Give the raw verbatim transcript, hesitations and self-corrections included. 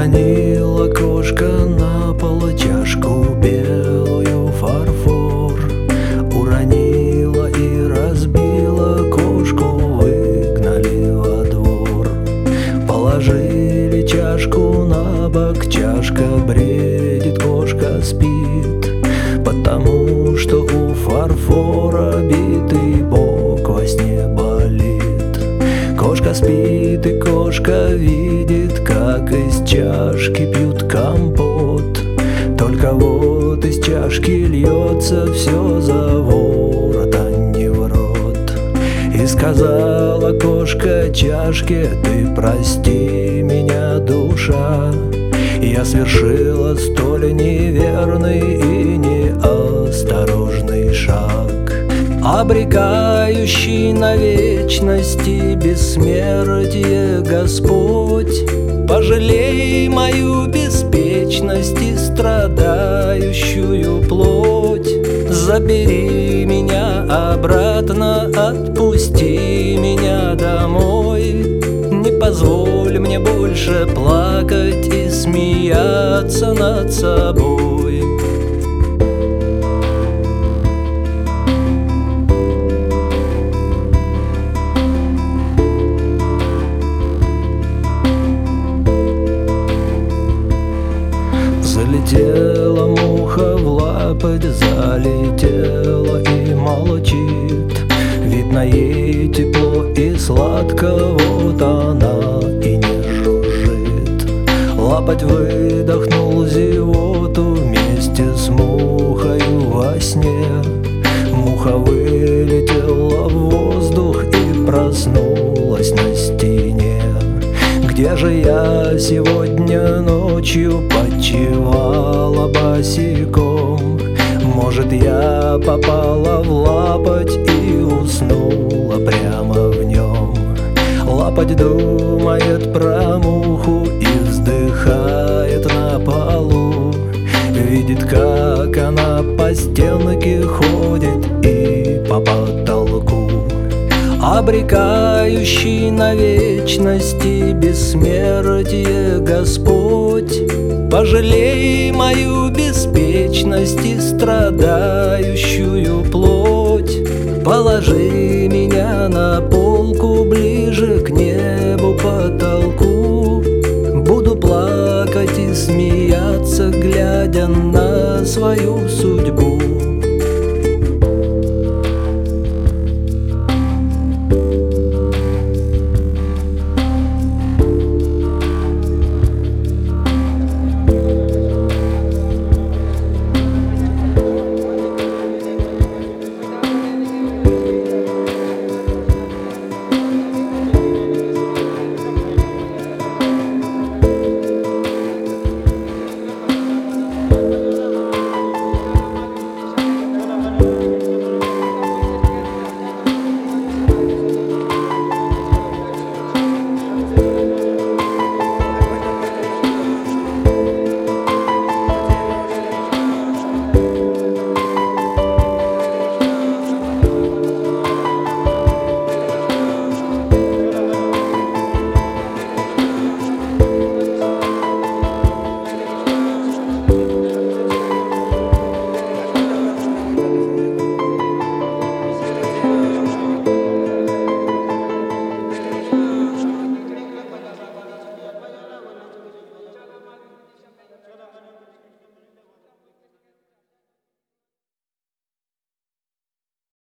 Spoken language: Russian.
Уронила кошка на пол чашку белую фарфор. Уронила и разбила, кошку выгнали во двор. Положили чашку на бок, чашка бредит, кошка спит, потому что у фарфора битый бок во сне болит. Кошка спит, и кошка видит, как из чашки пьют компот. Только вот из чашки льется все за ворот, а не в рот. И сказала кошка чашке: ты прости меня, душа, я совершила столь неверный и неосторожный шаг, обрекающий на вечности бессмертие Господь. Пожалей мою беспечность и страдающую плоть. Забери меня обратно, отпусти меня домой. Не позволь мне больше плакать и смеяться над собой. Залетела муха в лапоть, залетела и молчит. Видно, ей тепло и сладко, вот она и не жужжит. Лапоть выдохнул зевоту вместе с мухою во сне. Муха вылетела в воздух и проснулась на стене. Где же я сегодня ночью почивала босиком? Может, я попала в лапоть и уснула прямо в нем? Лапоть думает про муху и вздыхает на полу. Видит, как она по стенке ходит и по потолку, обрекающий на вечности бессмертие Господь. Пожалей мою беспечность и страдающую плоть. Положи меня на полку ближе к небу, потолку. Буду плакать и смеяться, глядя на свою судьбу.